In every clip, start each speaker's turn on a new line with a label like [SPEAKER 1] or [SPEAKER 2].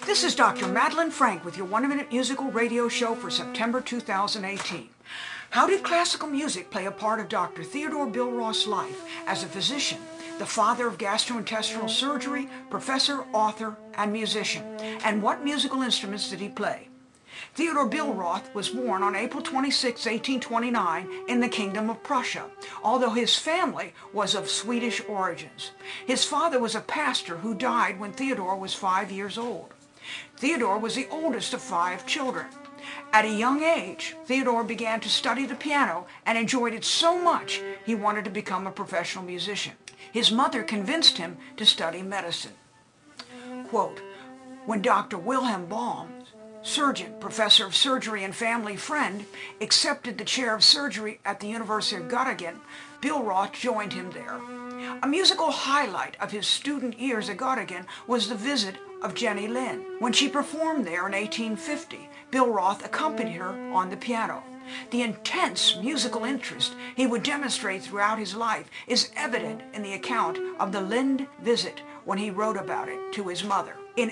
[SPEAKER 1] This is Dr. Madeline Frank with your 1-Minute Musical Radio Show for September 2018. How did classical music play a part of Dr. Theodore Billroth's life as a physician, the father of gastrointestinal surgery, professor, author, and musician? And what musical instruments did he play? Theodore Billroth was born on April 26, 1829 in the Kingdom of Prussia, although his family was of Swedish origins. His father was a pastor who died when Theodore was 5 years old. Theodore was the oldest of 5 children. At a young age, Theodore began to study the piano and enjoyed it so much he wanted to become a professional musician. His mother convinced him to study medicine. Quote, when Dr. Wilhelm Baum, surgeon, professor of surgery and family friend, accepted the chair of surgery at the University of Göttingen, Billroth joined him there. A musical highlight of his student years at Göttingen was the visit of Jenny Lind. When she performed there in 1850, Billroth accompanied her on the piano. The intense musical interest he would demonstrate throughout his life is evident in the account of the Lind visit when he wrote about it to his mother. In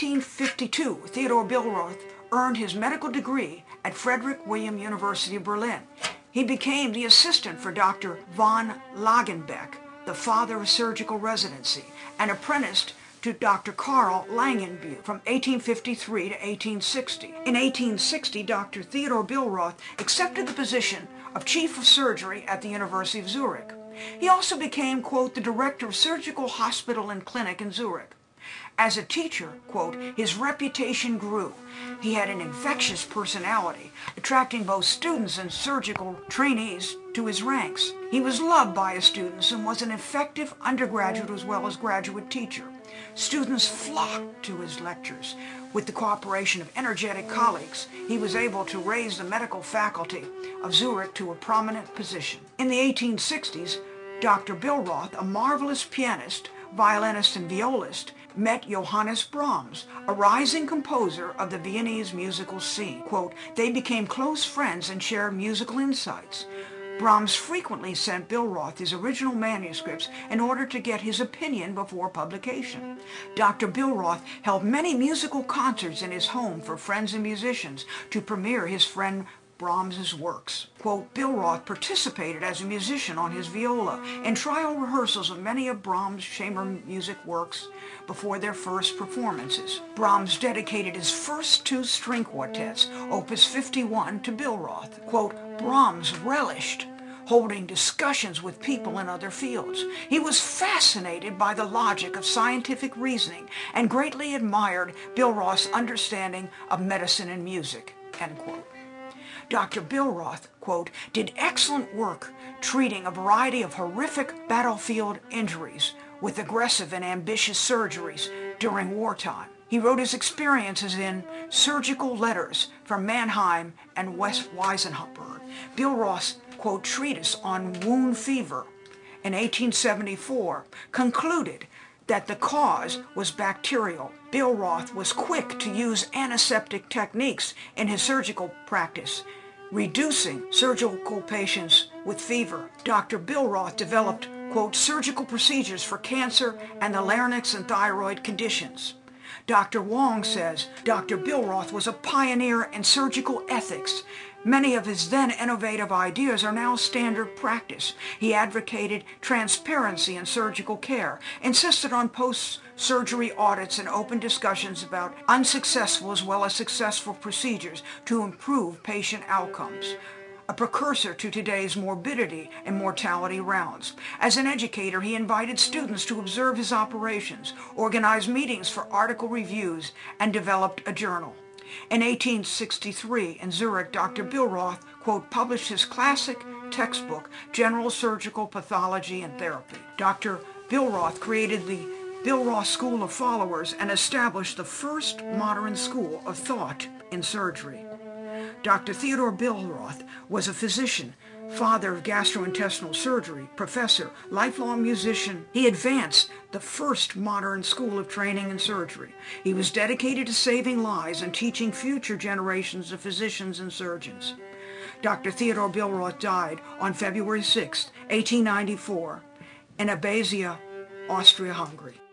[SPEAKER 1] 1852, Theodore Billroth earned his medical degree at Frederick William University of Berlin. He became the assistant for Dr. von Langenbeck, the father of surgical residency, and apprenticed to Dr. Karl Langenbuch from 1853 to 1860. In 1860, Dr. Theodore Billroth accepted the position of Chief of Surgery at the University of Zurich. He also became, quote, the director of surgical hospital and clinic in Zurich. As a teacher, quote, his reputation grew. He had an infectious personality, attracting both students and surgical trainees to his ranks. He was loved by his students and was an effective undergraduate as well as graduate teacher. Students flocked to his lectures. With the cooperation of energetic colleagues, he was able to raise the medical faculty of Zurich to a prominent position. In the 1860s, Dr. Billroth, a marvelous pianist, violinist, and violist, met Johannes Brahms, a rising composer of the Viennese musical scene. Quote, they became close friends and shared musical insights. Brahms frequently sent Billroth his original manuscripts in order to get his opinion before publication. Dr. Billroth held many musical concerts in his home for friends and musicians to premiere his friend Brahms's works. Quote, Billroth participated as a musician on his viola in trial rehearsals of many of Brahms' chamber music works before their first performances. Brahms dedicated his first 2 string quartets, Opus 51, to Billroth. Quote, Brahms relished holding discussions with people in other fields. He was fascinated by the logic of scientific reasoning and greatly admired Billroth's understanding of medicine and music, end quote. Dr. Billroth, quote, did excellent work treating a variety of horrific battlefield injuries with aggressive and ambitious surgeries during wartime. He wrote his experiences in Surgical Letters from Mannheim and West Weisenberg. Billroth's, quote, treatise on wound fever in 1874 concluded that the cause was bacterial. Billroth was quick to use antiseptic techniques in his surgical practice, reducing surgical patients with fever. Dr. Billroth developed, quote, surgical procedures for cancer and the larynx and thyroid conditions. Dr. Wong says Dr. Billroth was a pioneer in surgical ethics. Many of his then innovative ideas are now standard practice. He advocated transparency in surgical care, insisted on post-surgery audits and open discussions about unsuccessful as well as successful procedures to improve patient outcomes. A precursor to today's morbidity and mortality rounds. As an educator, he invited students to observe his operations, organized meetings for article reviews, and developed a journal. In 1863, in Zurich, Dr. Billroth, quote, published his classic textbook, General Surgical Pathology and Therapy. Dr. Billroth created the Billroth School of Followers and established the first modern school of thought in surgery. Dr. Theodore Billroth was a physician, father of gastrointestinal surgery, professor, lifelong musician. He advanced the first modern school of training in surgery. He was dedicated to saving lives and teaching future generations of physicians and surgeons. Dr. Theodore Billroth died on February 6, 1894, in Abazia, Austria-Hungary.